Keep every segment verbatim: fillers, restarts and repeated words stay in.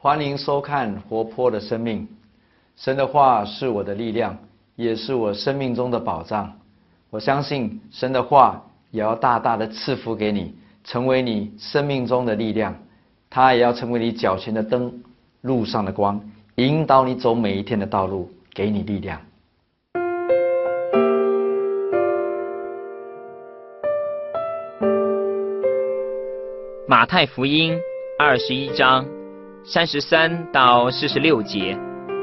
欢迎收看活泼的生命。神的话是我的力量，也是我生命中的保障。我相信神的话也要大大的赐福给你，成为你生命中的力量。它也要成为你脚前的灯，路上的光，引导你走每一天的道路，给你力量。 马太福音二十一章三十三到四十六节，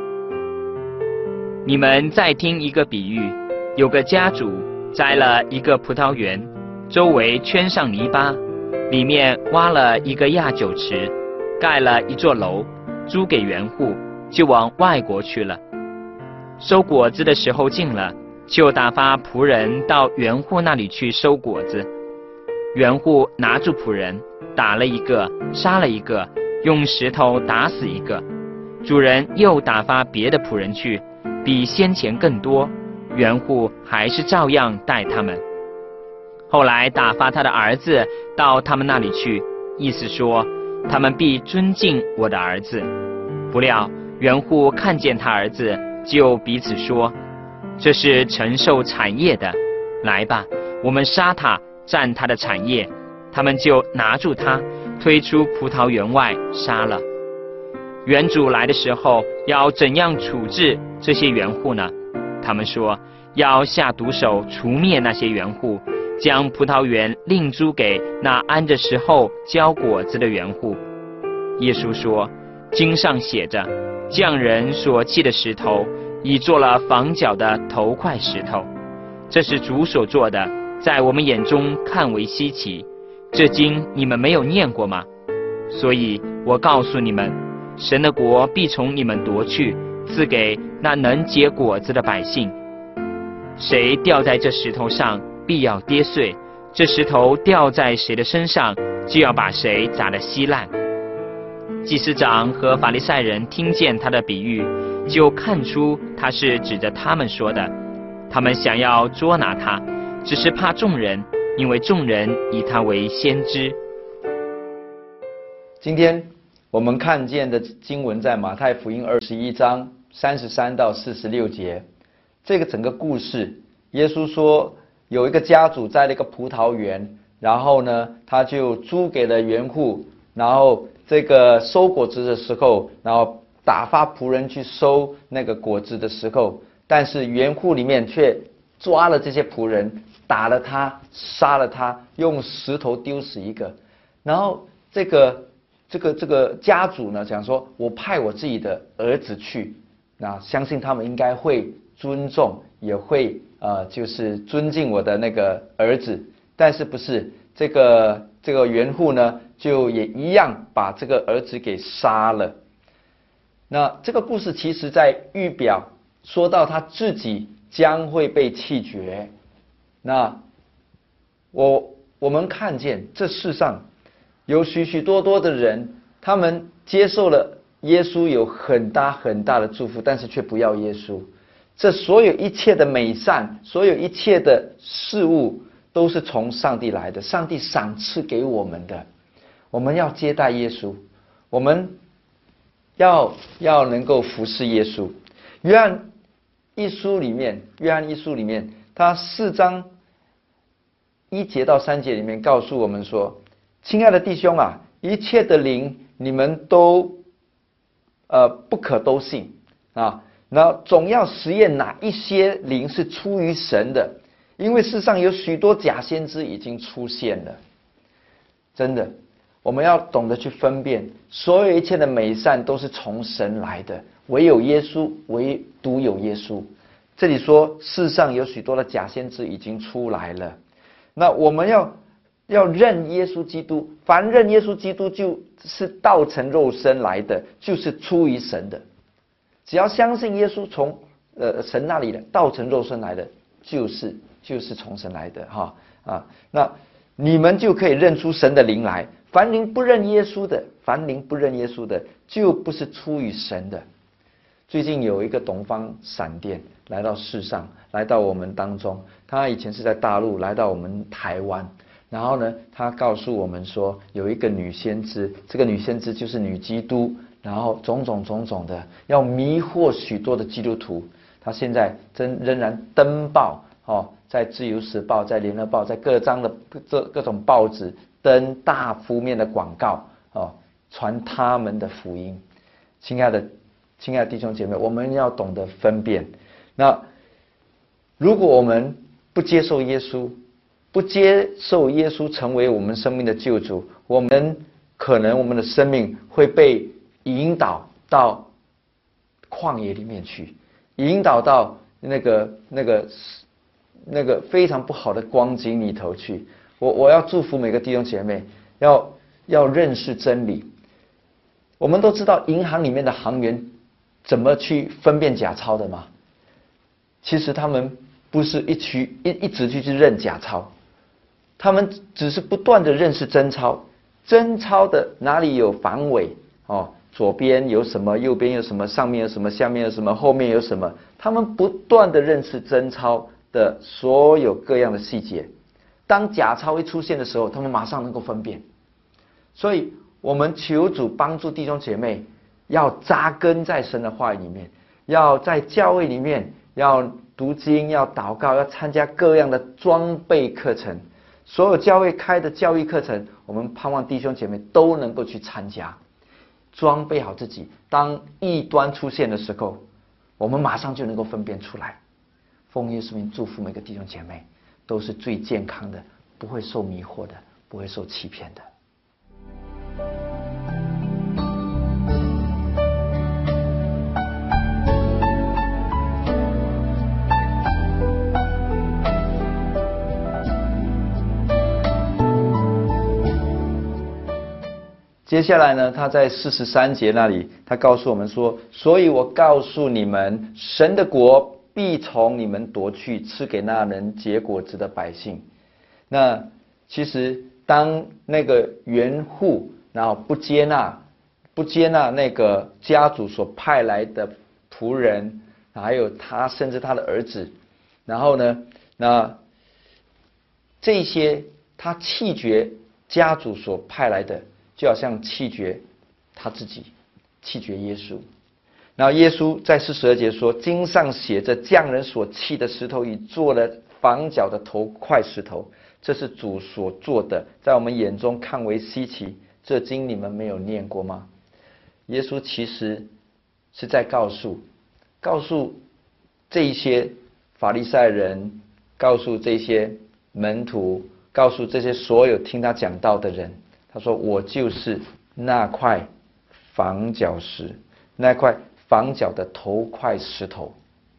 你们再听一个比喻：有个家主栽了一个葡萄园，周围圈上泥巴，里面挖了一个压酒池，盖了一座楼，租给园户，就往外国去了。收果子的时候近了，就打发仆人到园户那里去收果子。园户拿住仆人，打了一个，杀了一个，用石头打死一个。主人又打发别的仆人去，比先前更多，园户还是照样待他们。后来打发他的儿子到他们那里去，意思说他们必尊敬我的儿子。不料园户看见他儿子，就彼此说：这是承受产业的，来吧，我们杀他，占他的产业。他们就拿住他，推出葡萄园外杀了。园主来的时候，要怎样处置这些园户呢？他们说要下毒手除灭那些园户，将葡萄园另租给那按着时候交果子的园户。耶稣说，经上写着，匠人所砌的石头，已做了房角的头块石头。这是主所做的，在我们眼中看为稀奇。这经你们没有念过吗？所以我告诉你们，神的国必从你们夺去，赐给那能结果子的百姓。谁掉在这石头上，必要跌碎；这石头掉在谁的身上，就要把谁砸得稀烂。祭司长和法利赛人听见他的比喻，就看出他是指着他们说的。他们想要捉拿他，只是怕众人，因为众人以他为先知。 今天我们看见的经文在马太福音二十一章三十三到四十六节。这个整个故事，耶稣说有一个家主栽了一个葡萄园，然后呢他就租给了园户，然后这个收果子的时候，然后打发仆人去收那个果子的时候，但是园户里面却抓了这些仆人，打了他，杀了他，用石头丢死一个。然后这个这个这个家主呢讲说，我派我自己的儿子去，那相信他们应该会尊重，也会呃就是尊敬我的那个儿子。但是不是这个这个园户呢，就也一样把这个儿子给杀了。那这个故事其实在预表说到他自己将会被弃绝。那我我们看见这世上有许许多多的人，他们接受了耶稣，有很大很大的祝福，但是却不要耶稣。这所有一切的美善，所有一切的事物，都是从上帝来的，上帝赏赐给我们的。我们要接待耶稣，我们要要能够服侍耶稣。约翰一书里面，约翰一书里面，他四章一节到三节里面告诉我们说，亲爱的弟兄啊，一切的灵你们都呃不可都信啊，那总要实验哪一些灵是出于神的，因为世上有许多假先知已经出现了。真的，我们要懂得去分辨，所有一切的美善都是从神来的，唯有耶稣，唯独有耶稣。这里说世上有许多的假先知已经出来了，那我们要要认耶稣基督，凡认耶稣基督就是道成肉身来的，就是出于神的。只要相信耶稣从呃神那里的道成肉身来的，就是就是从神来的哈啊。那你们就可以认出神的灵来。凡灵不认耶稣的，凡灵不认耶稣的，就不是出于神的。最近有一个东方闪电来到世上，来到我们当中。他以前是在大陆，来到我们台湾。然后呢，他告诉我们说，有一个女先知，这个女先知就是女基督， 然后种种种种的要迷惑许多的基督徒。他现在真仍然登报哦，在自由时报、在联合报、在各张的各各种报纸登大幅面的广告哦，传他们的福音。亲爱的亲爱的弟兄姐妹，我们要懂得分辨。那如果我们不接受耶稣，不接受耶稣成为我们生命的救主，我们可能我们的生命会被引导到旷野里面去，引导到那个那个那个非常不好的光景里头去。我我要祝福每个弟兄姐妹，要要认识真理。我们都知道银行里面的行员怎么去分辨假钞的吗？其实他们不是一去一一直去去认假钞，他们只是不断的认识真钞。真钞的哪里有防伪哦，左边有什么，右边有什么，上面有什么，下面有什么，后面有什么，他们不断的认识真钞的所有各样的细节。当假钞一出现的时候，他们马上能够分辨。所以我们求主帮助弟兄姐妹，要扎根在神的话语里面，要在教会里面要读经，要祷告，要参加各样的装备课程。所有教会开的教育课程，我们盼望弟兄姐妹都能够去参加，装备好自己。当异端出现的时候，我们马上就能够分辨出来。奉耶稣名祝福每个弟兄姐妹，都是最健康的，不会受迷惑的，不会受欺骗的。接下来呢，他在四十三节那里，他告诉我们说：所以我告诉你们，神的国必从你们夺去，赐给那人结果子的百姓。那其实当那个园户然后不接纳不接纳那个家主所派来的仆人，还有他甚至他的儿子，然后呢，那这些他弃绝家主所派来的，就好像弃绝他自己，弃绝耶稣。然后耶稣在四十二节说：经上写着，匠人所弃的石头，已做了房角的头块石头，这是主所做的，在我们眼中看为稀奇。这经你们没有念过吗？耶稣其实是在告诉告诉这一些法利赛人，告诉这些门徒，告诉这些所有听他讲道的人，他说：我就是那块房角石，那块房角的头块石头。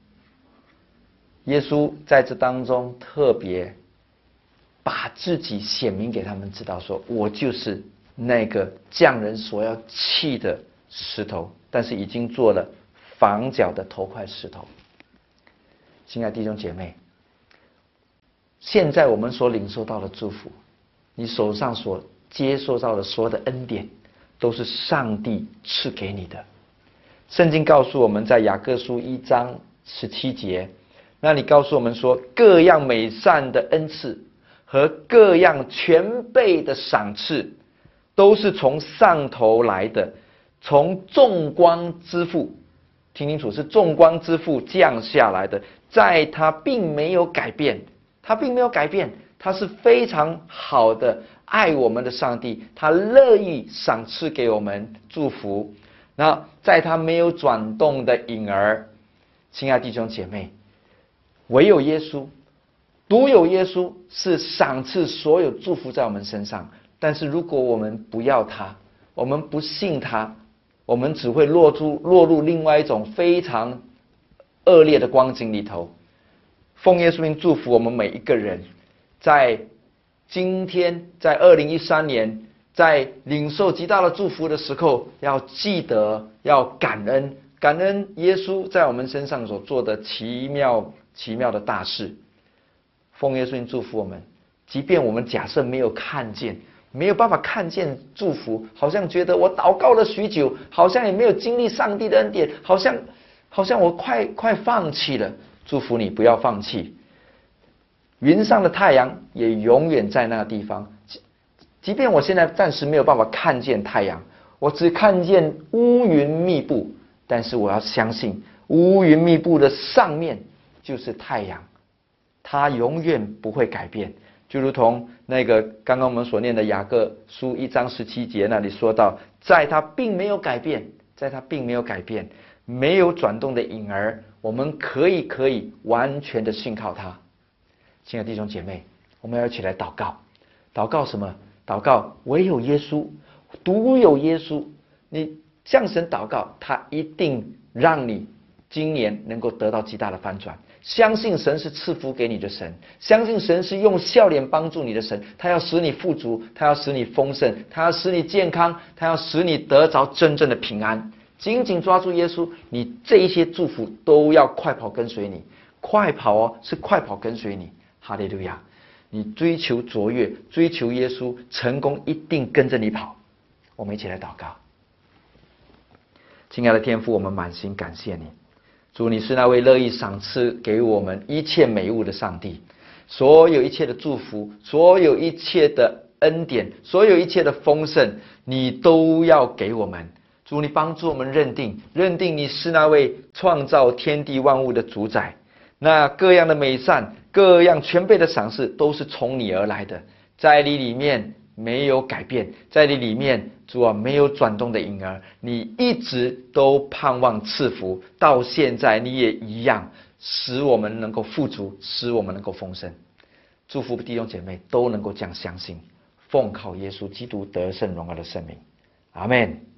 耶稣在这当中特别把自己显明给他们知道，说我就是那个匠人所要弃的石头，但是已经做了房角的头块石头。亲爱的弟兄姐妹，现在我们所领受到的祝福，你手上所接受到的所有的恩典，都是上帝赐给你的。圣经告诉我们，在雅各书一章十七节，那里告诉我们说，各样美善的恩赐和各样全备的赏赐，都是从上头来的，从众光之父，听清楚，是众光之父降下来的，在他并没有改变，他并没有改变，他是非常好的爱我们的上帝，他乐意赏赐给我们祝福。那在他没有转动的影儿，亲爱的弟兄姐妹，唯有耶稣，独有耶稣是赏赐所有祝福在我们身上。但是如果我们不要他，我们不信他，我们只会落入落入另外一种非常恶劣的光景里头。奉耶稣名祝福我们每一个人，在今天，在二零一三年，在领受极大的祝福的时候，要记得要感恩，感恩耶稣在我们身上所做的奇妙奇妙的大事。奉耶稣名祝福我们，即便我们假设没有看见，没有办法看见祝福，好像觉得我祷告了许久，好像也没有经历上帝的恩典，好像好像我快快放弃了。祝福你不要放弃，云上的太阳也永远在那个地方。即便我现在暂时没有办法看见太阳， 我只看见乌云密布，但是我要相信乌云密布的上面就是太阳，它永远不会改变。就如同那个刚刚我们所念的雅各书一章十七节那里说到，在它并没有改变，在它并没有改变，没有转动的影儿，我们可以可以完全的信靠它。亲爱的弟兄姐妹，我们要一起来祷告。祷告什么？祷告唯有耶稣，独有耶稣。你向神祷告，他一定让你今年能够得到极大的翻转。相信神是赐福给你的神，相信神是用笑脸帮助你的神，他要使你富足，他要使你丰盛，他要使你健康，他要使你得着真正的平安。紧紧抓住耶稣，你这一些祝福都要快跑跟随你。快跑哦，是快跑跟随你。哈利路亚！你追求卓越，追求耶稣，成功一定跟着你跑。我们一起来祷告。亲爱的天父，我们满心感谢你。主，你是那位乐意赏赐给我们一切美物的上帝，所有一切的祝福，所有一切的恩典，所有一切的丰盛，你都要给我们。主，你帮助我们认定，认定你是那位创造天地万物的主宰，那各样的美善，各样全备的赏赐，都是从你而来的，在你里面没有改变，在你里面，主啊，没有转动的影儿，你一直都盼望赐福，到现在你也一样，使我们能够富足，使我们能够丰盛。祝福弟兄姐妹都能够这样相信，奉靠耶稣基督得胜荣耀的圣名，阿们。